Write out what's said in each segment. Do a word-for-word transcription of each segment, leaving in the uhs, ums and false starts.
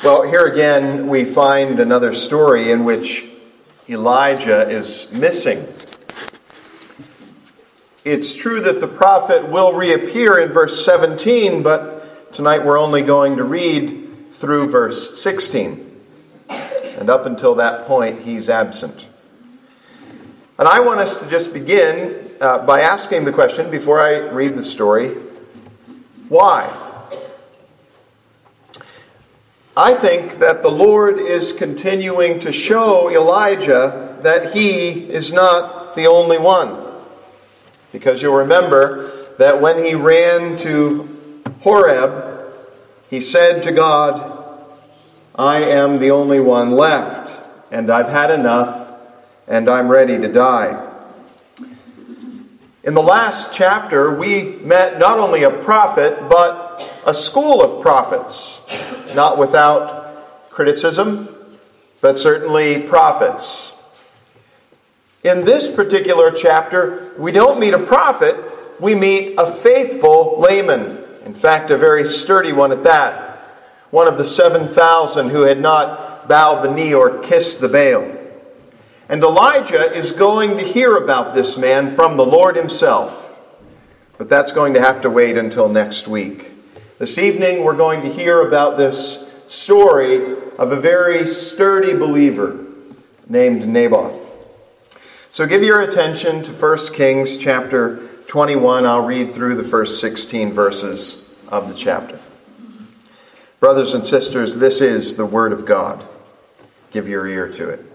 Well, here again we find another story in which Elijah is missing. It's true that the prophet will reappear in verse seventeen, but tonight we're only going to read through verse sixteen. And up until that point, he's absent. And I want us to just begin uh, by asking the question, before I read the story, why? I think that the Lord is continuing to show Elijah that he is not the only one. Because you'll remember that when he ran to Horeb, he said to God, I am the only one left, and I've had enough, and I'm ready to die. In the last chapter, we met not only a prophet, but a school of prophets. Not without criticism, but certainly prophets. In this particular chapter, we don't meet a prophet, we meet a faithful layman. In fact, a very sturdy one at that. One of the seven thousand who had not bowed the knee or kissed the Baal. And Elijah is going to hear about this man from the Lord himself. But that's going to have to wait until next week. This evening we're going to hear about this story of a very sturdy believer named Naboth. So give your attention to First Kings chapter twenty-one. I'll read through the first sixteen verses of the chapter. Brothers and sisters, this is the word of God. Give your ear to it.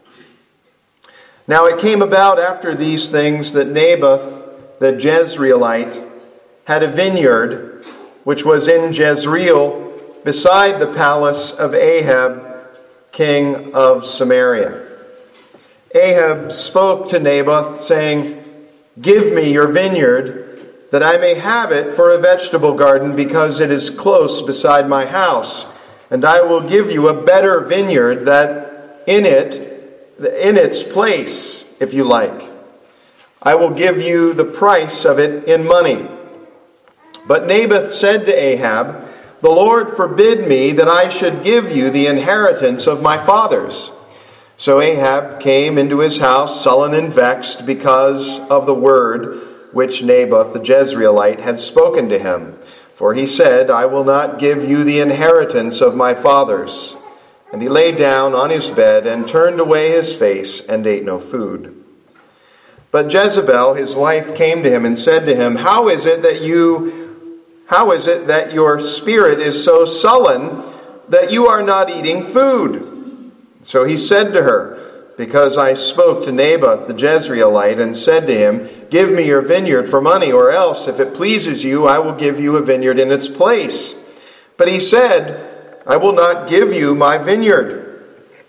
Now it came about after these things that Naboth the Jezreelite had a vineyard which was in Jezreel beside the palace of Ahab, king of Samaria. Ahab spoke to Naboth, saying, Give me your vineyard, that I may have it for a vegetable garden, because it is close beside my house. And I will give you a better vineyard that in it, in its place, if you like. I will give you the price of it in money. But Naboth said to Ahab, The Lord forbid me that I should give you the inheritance of my fathers. So Ahab came into his house sullen and vexed because of the word which Naboth the Jezreelite had spoken to him. For he said, I will not give you the inheritance of my fathers. And he lay down on his bed and turned away his face and ate no food. But Jezebel, his wife, came to him and said to him, How is it that you... How is it that your spirit is so sullen that you are not eating food? So he said to her, Because I spoke to Naboth the Jezreelite and said to him, Give me your vineyard for money, or else, if it pleases you, I will give you a vineyard in its place. But he said, I will not give you my vineyard.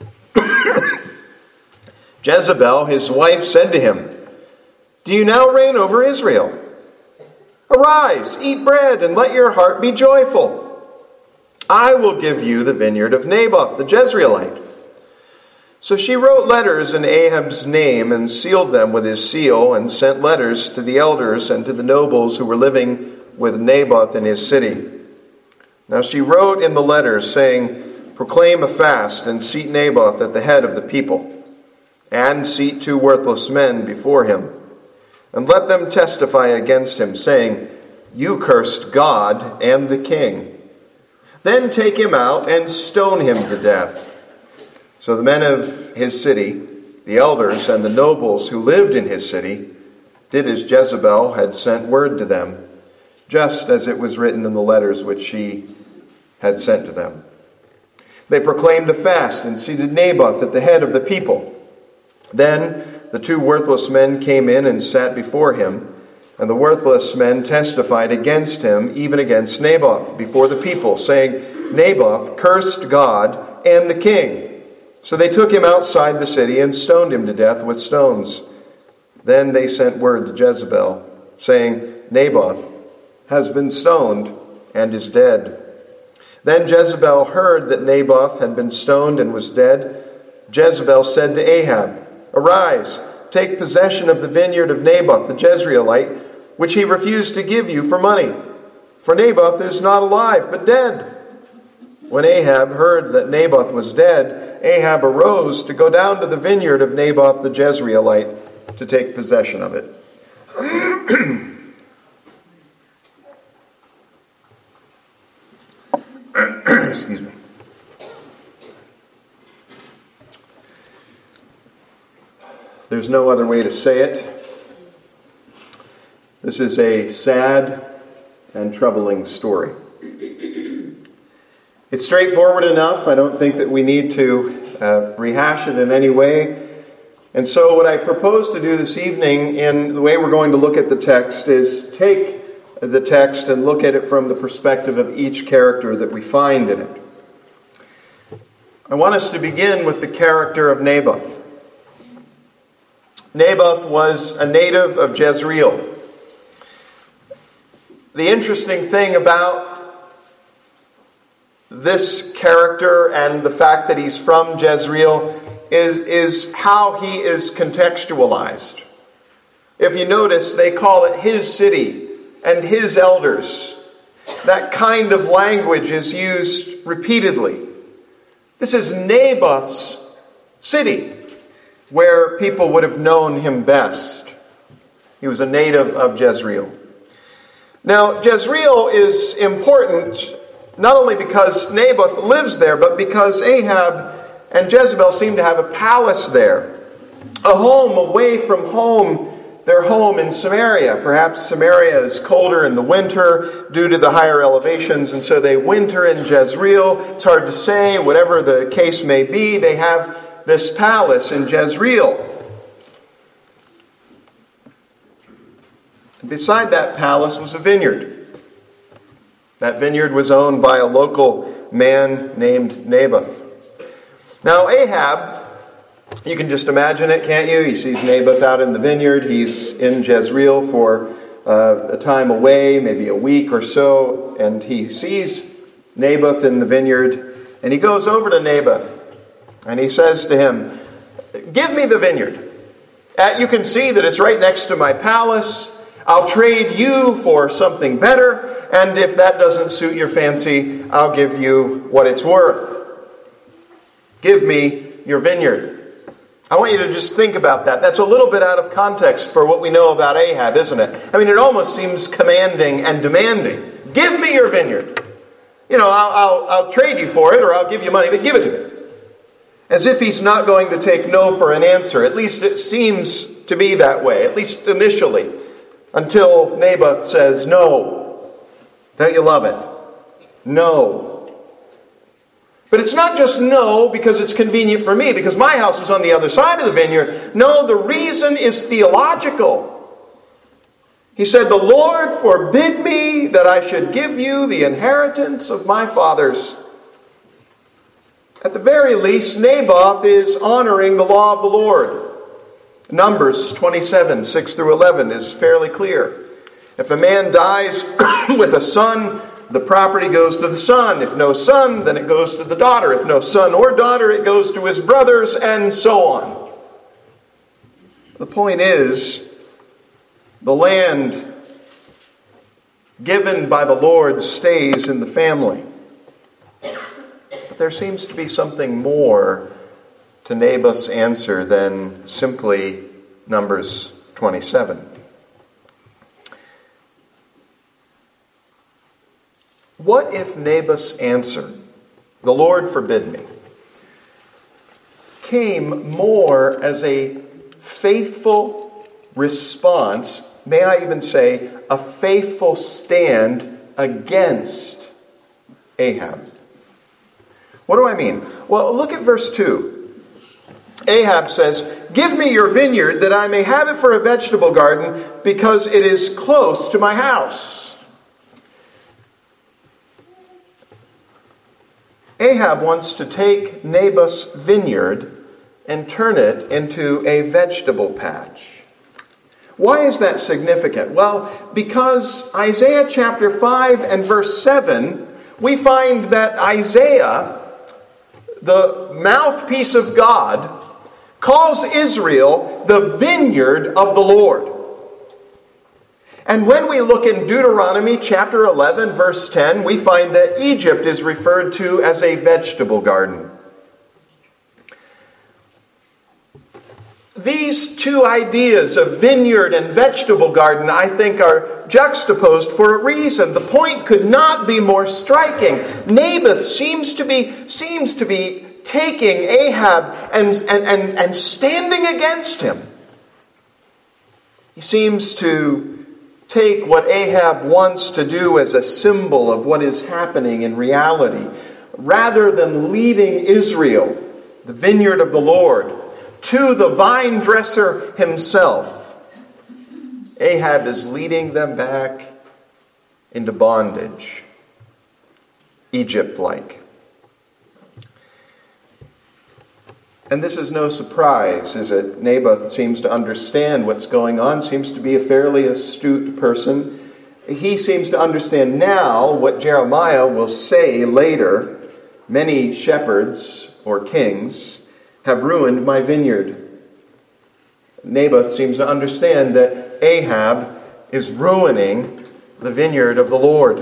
Jezebel, his wife, said to him, Do you now reign over Israel? Arise, eat bread, and let your heart be joyful. I will give you the vineyard of Naboth the Jezreelite. So she wrote letters in Ahab's name and sealed them with his seal, and sent letters to the elders and to the nobles who were living with Naboth in his city. Now she wrote in the letters, saying, Proclaim a fast and seat Naboth at the head of the people, and seat two worthless men before him. And let them testify against him, saying, You cursed God and the king. Then take him out and stone him to death. So the men of his city, the elders and the nobles who lived in his city, did as Jezebel had sent word to them, just as it was written in the letters which she had sent to them. They proclaimed a fast and seated Naboth at the head of the people. Then the two worthless men came in and sat before him, and the worthless men testified against him, even against Naboth, before the people, saying, Naboth cursed God and the king. So they took him outside the city and stoned him to death with stones. Then they sent word to Jezebel, saying, Naboth has been stoned and is dead. Then Jezebel heard that Naboth had been stoned and was dead. Jezebel said to Ahab, Arise, take possession of the vineyard of Naboth the Jezreelite, which he refused to give you for money. For Naboth is not alive, but dead. When Ahab heard that Naboth was dead, Ahab arose to go down to the vineyard of Naboth the Jezreelite to take possession of it. Excuse me. There's no other way to say it. This is a sad and troubling story. It's straightforward enough. I don't think that we need to uh, rehash it in any way. And so what I propose to do this evening in the way we're going to look at the text is take the text and look at it from the perspective of each character that we find in it. I want us to begin with the character of Naboth. Naboth was a native of Jezreel. The interesting thing about this character and the fact that he's from Jezreel is, is how he is contextualized. If you notice, they call it his city and his elders. That kind of language is used repeatedly. This is Naboth's city, where people would have known him best. He was a native of Jezreel. Now, Jezreel is important not only because Naboth lives there, but because Ahab and Jezebel seem to have a palace there, a home away from home, their home in Samaria. Perhaps Samaria is colder in the winter due to the higher elevations, and so they winter in Jezreel. It's hard to say, whatever the case may be, they have this palace in Jezreel. And beside that palace was a vineyard. That vineyard was owned by a local man named Naboth. Now Ahab, you can just imagine it, can't you? He sees Naboth out in the vineyard. He's in Jezreel for uh, a time away, maybe a week or so, and he sees Naboth in the vineyard, and he goes over to Naboth. And he says to him, "Give me the vineyard. Uh, you can see that it's right next to my palace. I'll trade you for something better. And if that doesn't suit your fancy, I'll give you what it's worth. Give me your vineyard." I want you to just think about that. That's a little bit out of context for what we know about Ahab, isn't it? I mean, it almost seems commanding and demanding. Give me your vineyard. You know, I'll, I'll, I'll trade you for it, or I'll give you money, but give it to me. As if he's not going to take no for an answer. At least it seems to be that way, at least initially, until Naboth says, "No." Don't you love it? No. But it's not just no because it's convenient for me, because my house is on the other side of the vineyard. No, the reason is theological. He said, "The Lord forbid me that I should give you the inheritance of my fathers." At the very least, Naboth is honoring the law of the Lord. Numbers twenty-seven, six through eleven is fairly clear. If a man dies with a son, the property goes to the son. If no son, then it goes to the daughter. If no son or daughter, it goes to his brothers, and so on. The point is, the land given by the Lord stays in the family. But there seems to be something more to Naboth's answer than simply Numbers twenty-seven. What if Naboth's answer, "The Lord forbid me," came more as a faithful response, may I even say, a faithful stand against Ahab? What do I mean? Well, look at verse two. Ahab says, "Give me your vineyard that I may have it for a vegetable garden, because it is close to my house." Ahab wants to take Naboth's vineyard and turn it into a vegetable patch. Why is that significant? Well, because Isaiah chapter five and verse seven, we find that Isaiah, the mouthpiece of God, calls Israel the vineyard of the Lord. And when we look in Deuteronomy chapter eleven, verse ten, we find that Egypt is referred to as a vegetable garden. These two ideas of vineyard and vegetable garden, I think, are juxtaposed for a reason. The point could not be more striking. Naboth seems to be, seems to be taking Ahab and, and, and, and standing against him. He seems to take what Ahab wants to do as a symbol of what is happening in reality, rather than leading Israel, the vineyard of the Lord, to the vine dresser himself. Ahab is leading them back into bondage, Egypt-like. And this is no surprise, is it? Naboth seems to understand what's going on, seems to be a fairly astute person. He seems to understand now what Jeremiah will say later. Many shepherds or kings have ruined my vineyard. Naboth seems to understand that Ahab is ruining the vineyard of the Lord.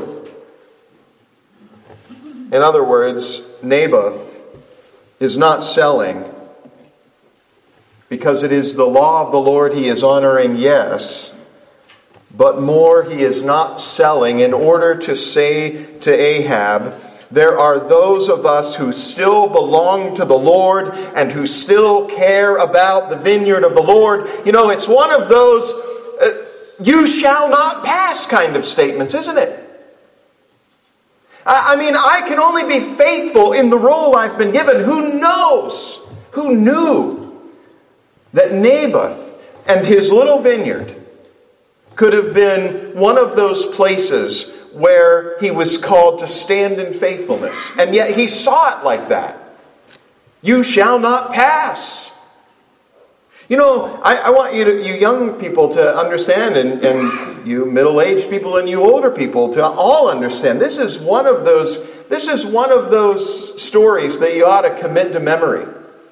In other words, Naboth is not selling because it is the law of the Lord he is honoring, yes, but more, he is not selling in order to say to Ahab, there are those of us who still belong to the Lord and who still care about the vineyard of the Lord. You know, it's one of those uh, you shall not pass kind of statements, isn't it? I, I mean, I can only be faithful in the role I've been given. Who knows? Who knew that Naboth and his little vineyard could have been one of those places where he was called to stand in faithfulness. And yet he saw it like that. You shall not pass. You know, I, I want you to, you young people to understand, and, and you middle-aged people and you older people to all understand. This is one of those, this is one of those stories that you ought to commit to memory.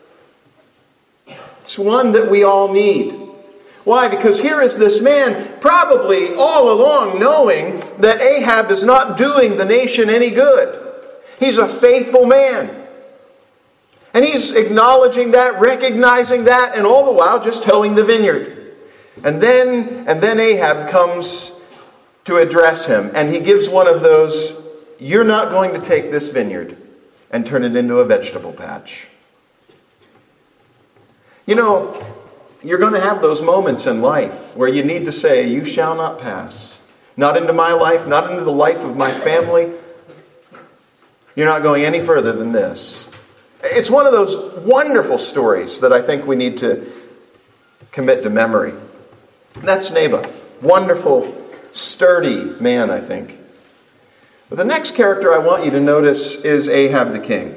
It's one that we all need. Why? Because here is this man, probably all along knowing that Ahab is not doing the nation any good. He's a faithful man. And he's acknowledging that, recognizing that, and all the while just towing the vineyard. And then, and then Ahab comes to address him, and he gives one of those, you're not going to take this vineyard and turn it into a vegetable patch. You know, you're going to have those moments in life where you need to say, you shall not pass. Not into my life, not into the life of my family. You're not going any further than this. It's one of those wonderful stories that I think we need to commit to memory. And that's Naboth. Wonderful, sturdy man, I think. But the next character I want you to notice is Ahab the king.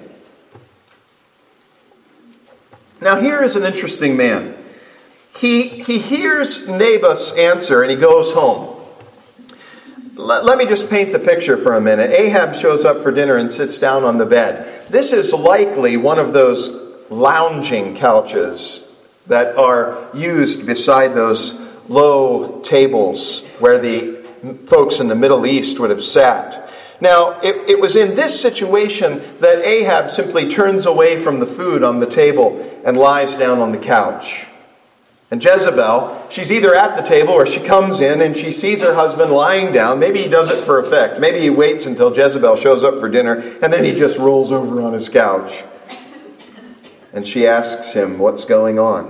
Now here is an interesting man. He, he hears Naboth's answer and he goes home. Let, let me just paint the picture for a minute. Ahab shows up for dinner and sits down on the bed. This is likely one of those lounging couches that are used beside those low tables where the folks in the Middle East would have sat. Now, it, it was in this situation that Ahab simply turns away from the food on the table and lies down on the couch. And Jezebel, she's either at the table or she comes in and she sees her husband lying down. Maybe he does it for effect. Maybe he waits until Jezebel shows up for dinner and then he just rolls over on his couch. And she asks him, what's going on?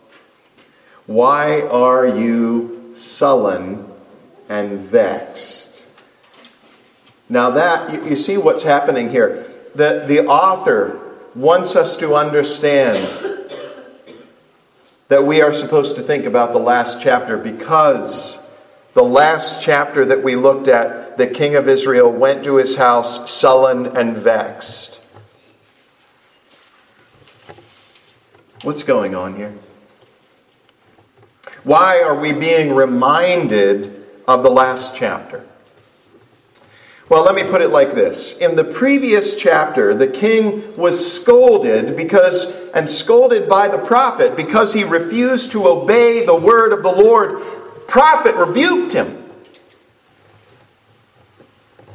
Why are you sullen and vexed? Now that, you, you see what's happening here. The, the author wants us to understand that we are supposed to think about the last chapter, because the last chapter that we looked at, the king of Israel went to his house sullen and vexed. What's going on here? Why are we being reminded of the last chapter? Well, let me put it like this. In the previous chapter, the king was scolded because, and scolded by the prophet because he refused to obey the word of the Lord. The prophet rebuked him.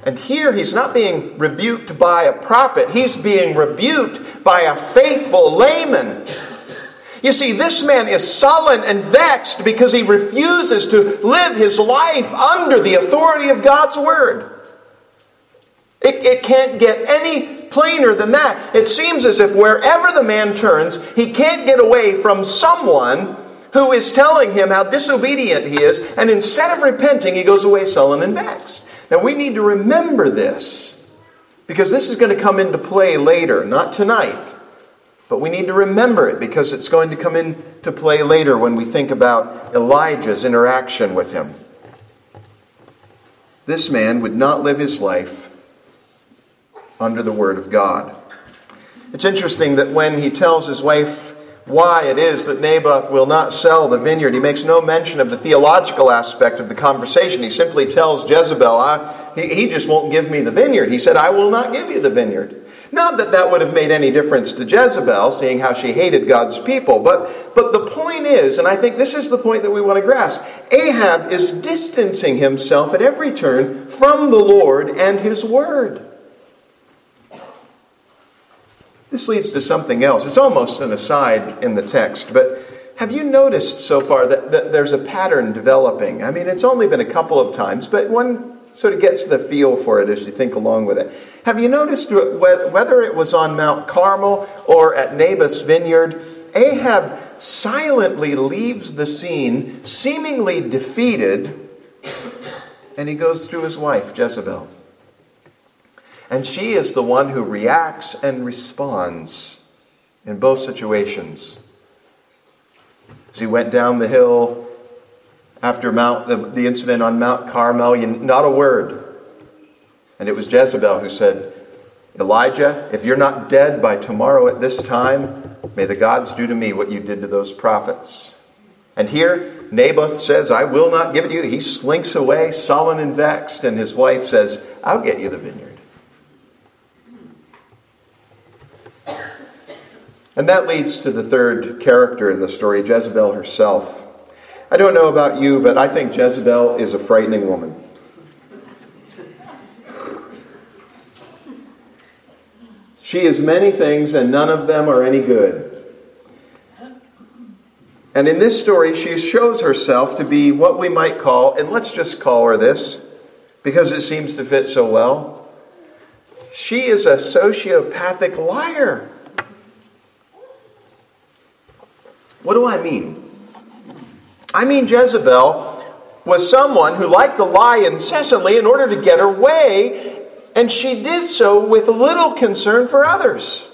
And here he's not being rebuked by a prophet. He's being rebuked by a faithful layman. You see, this man is sullen and vexed because he refuses to live his life under the authority of God's word. It, it can't get any plainer than that. It seems as if wherever the man turns, he can't get away from someone who is telling him how disobedient he is, and instead of repenting, he goes away sullen and vexed. Now we need to remember this, because this is going to come into play later, not tonight. But we need to remember it because it's going to come into play later when we think about Elijah's interaction with him. This man would not live his life under the word of God. It's interesting that when he tells his wife why it is that Naboth will not sell the vineyard, he makes no mention of the theological aspect of the conversation. He simply tells Jezebel, I, he, he just won't give me the vineyard. He said, I will not give you the vineyard. Not that that would have made any difference to Jezebel, seeing how she hated God's people. But, but the point is, and I think this is the point that we want to grasp, Ahab is distancing himself at every turn from the Lord and his word. This leads to something else. It's almost an aside in the text, but have you noticed so far that, that there's a pattern developing? I mean, it's only been a couple of times, but one sort of gets the feel for it as you think along with it. Have you noticed whether it was on Mount Carmel or at Naboth's vineyard, Ahab silently leaves the scene, seemingly defeated, and he goes through his wife, Jezebel. And she is the one who reacts and responds in both situations. As he went down the hill after Mount, the, the incident on Mount Carmel, you, not a word. And it was Jezebel who said, Elijah, if you're not dead by tomorrow at this time, may the gods do to me what you did to those prophets. And here, Naboth says, I will not give it to you. He slinks away, sullen and vexed, and his wife says, I'll get you the vineyard. And that leads to the third character in the story, Jezebel herself. I don't know about you, but I think Jezebel is a frightening woman. She is many things, and none of them are any good. And in this story, she shows herself to be what we might call, and let's just call her this, because it seems to fit so well, she is a sociopathic liar. What do I mean? I mean Jezebel was someone who liked to lie incessantly in order to get her way, and she did so with little concern for others.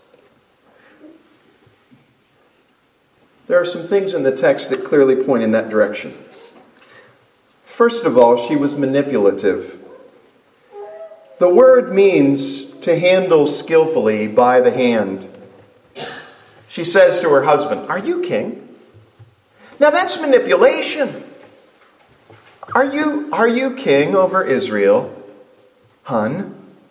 There are some things in the text that clearly point in that direction. First of all, she was manipulative. The word means to handle skillfully by the hand. She says to her husband, "Are you king?" Now that's manipulation. Are you, are you king over Israel, hun?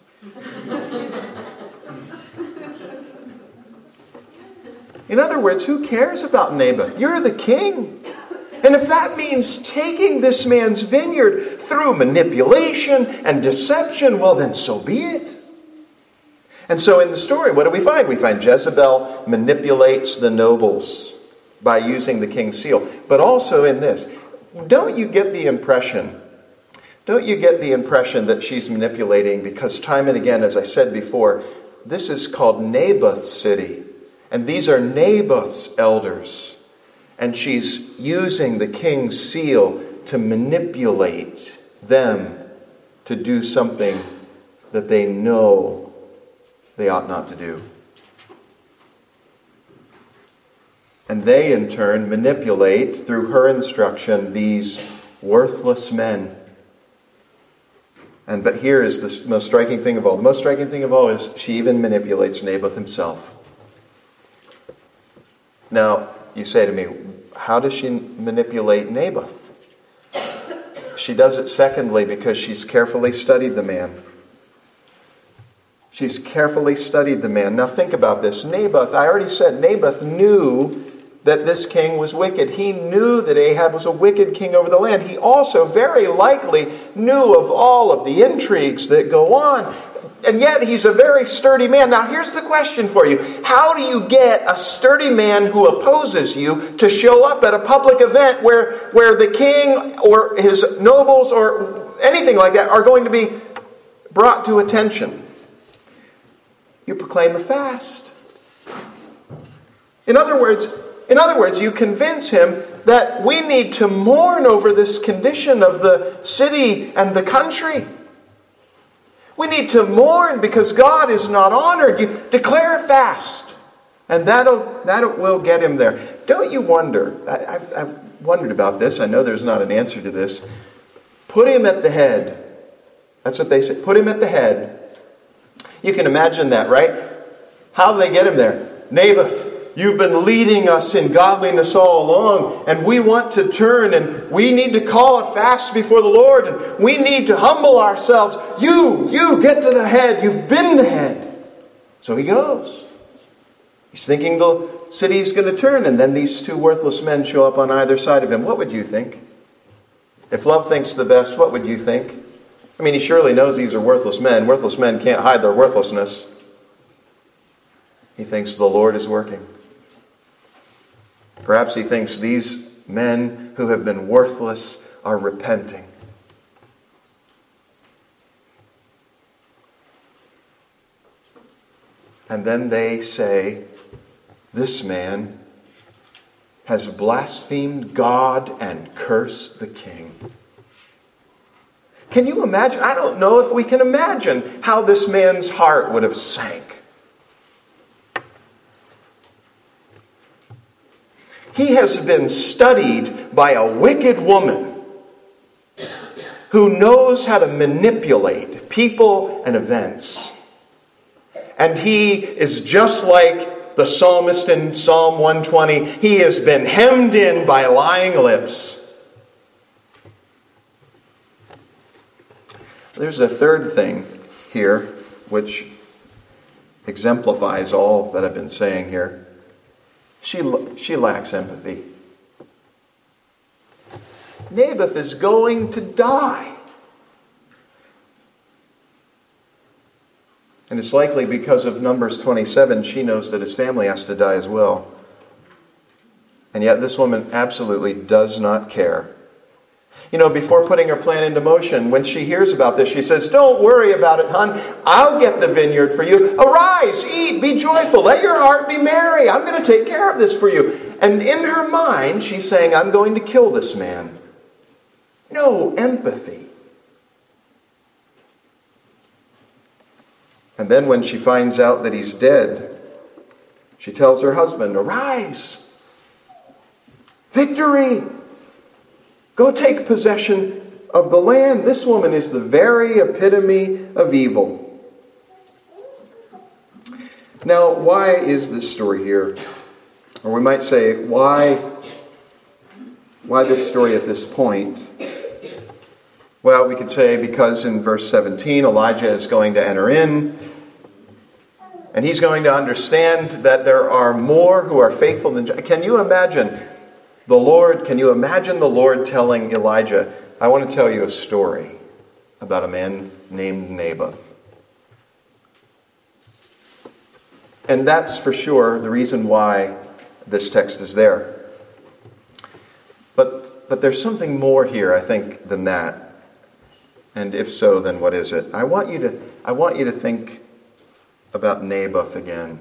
In other words, who cares about Naboth? You're the king. And if that means taking this man's vineyard through manipulation and deception, well then so be it. And so in the story, what do we find? We find Jezebel manipulates the nobles by using the king's seal. But also in this, don't you get the impression, don't you get the impression that she's manipulating because time and again, as I said before, this is called Naboth's city. And these are Naboth's elders. And she's using the king's seal to manipulate them to do something that they know they ought not to do. And they, in turn, manipulate, through her instruction, these worthless men. And but here is the most striking thing of all. The most striking thing of all is she even manipulates Naboth himself. Now, you say to me, how does she manipulate Naboth? She does it, secondly, because she's carefully studied the man. She's carefully studied the man. Now think about this. Naboth, I already said, Naboth knew that this king was wicked. He knew that Ahab was a wicked king over the land. He also very likely knew of all of the intrigues that go on. And yet he's a very sturdy man. Now here's the question for you. How do you get a sturdy man who opposes you to show up at a public event where, where the king or his nobles or anything like that are going to be brought to attention? You proclaim a fast. In other words, in other words, you convince him that we need to mourn over this condition of the city and the country. We need to mourn because God is not honored. You declare a fast, and that'll that will get him there. Don't you wonder? I, I've, I've wondered about this. I know there's not an answer to this. Put him at the head. That's what they say. Put him at the head. You can imagine that, right? How do they get him there? Naboth, you've been leading us in godliness all along, and we want to turn, and we need to call a fast before the Lord, and we need to humble ourselves. You, you get to the head. You've been the head. So he goes. He's thinking the city's going to turn, and then these two worthless men show up on either side of him. What would you think? If love thinks the best, what would you think? I mean, he surely knows these are worthless men. Worthless men can't hide their worthlessness. He thinks the Lord is working. Perhaps he thinks these men who have been worthless are repenting. And then they say, this man has blasphemed God and cursed the king. Can you imagine? I don't know if we can imagine how this man's heart would have sank. He has been studied by a wicked woman who knows how to manipulate people and events. And he is just like the psalmist in Psalm one twenty. He has been hemmed in by lying lips. There's a third thing here which exemplifies all that I've been saying here. She, she lacks empathy. Naboth is going to die. And it's likely because of Numbers twenty-seven, she knows that his family has to die as well. And yet this woman absolutely does not care. You know, before putting her plan into motion, when she hears about this, she says, don't worry about it, hon. I'll get the vineyard for you. Arise, eat, be joyful. Let your heart be merry. I'm going to take care of this for you. And in her mind, she's saying, I'm going to kill this man. No empathy. And then when she finds out that he's dead, she tells her husband, arise. Victory. Go take possession of the land. This woman is the very epitome of evil. Now, why is this story here? Or we might say, why, why this story at this point? Well, we could say because in verse seventeen, Elijah is going to enter in, and he's going to understand that there are more who are faithful than... Can you imagine... The Lord, can you imagine the Lord telling Elijah, I want to tell you a story about a man named Naboth. And that's for sure the reason why this text is there. But, but there's something more here, I think, than that. And if so, then what is it? I want you to, I want you to think about Naboth again.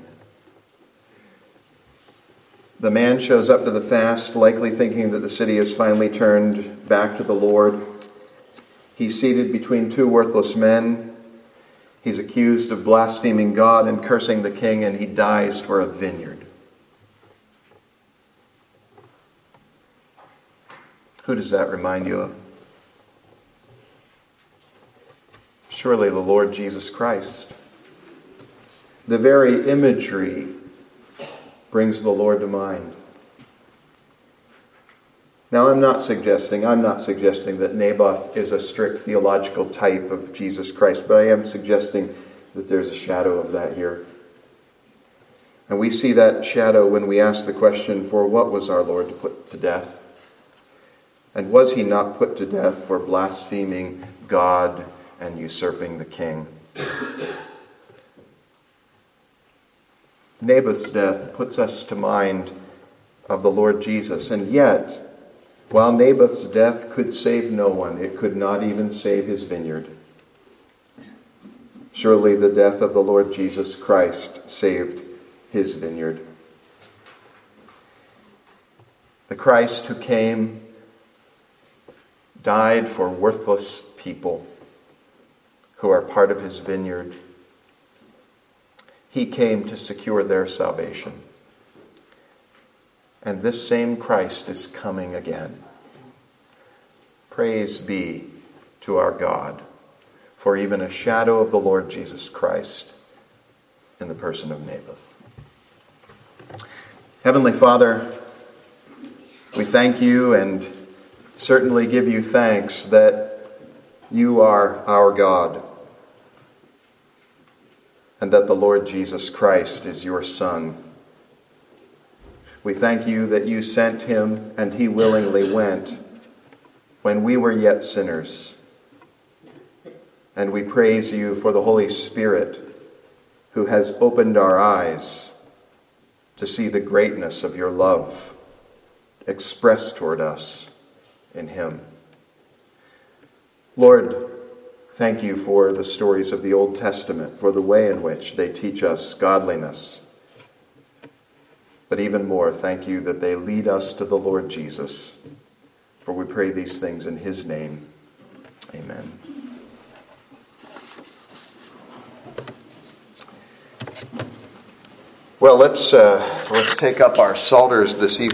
The man shows up to the fast, likely thinking that the city has finally turned back to the Lord. He's seated between two worthless men. He's accused of blaspheming God and cursing the king, and he dies for a vineyard. Who does that remind you of? Surely the Lord Jesus Christ. The very imagery brings the Lord to mind. Now, I'm not suggesting, I'm not suggesting that Naboth is a strict theological type of Jesus Christ, but I am suggesting that there's a shadow of that here. And we see that shadow when we ask the question, for what was our Lord put to death? And was he not put to death for blaspheming God and usurping the king? Naboth's death puts us to mind of the Lord Jesus. And yet, while Naboth's death could save no one, it could not even save his vineyard. Surely the death of the Lord Jesus Christ saved his vineyard. The Christ who came, died for worthless people who are part of his vineyard. He came to secure their salvation. And this same Christ is coming again. Praise be to our God for even a shadow of the Lord Jesus Christ in the person of Naboth. Heavenly Father, we thank you and certainly give you thanks that you are our God and that the Lord Jesus Christ is your Son. We thank you that you sent him and he willingly went when we were yet sinners. And we praise you for the Holy Spirit who has opened our eyes to see the greatness of your love expressed toward us in him. Lord, thank you for the stories of the Old Testament, for the way in which they teach us godliness. But even more, thank you that they lead us to the Lord Jesus. For we pray these things in his name. Amen. Well, let's uh, let's take up our psalters this evening.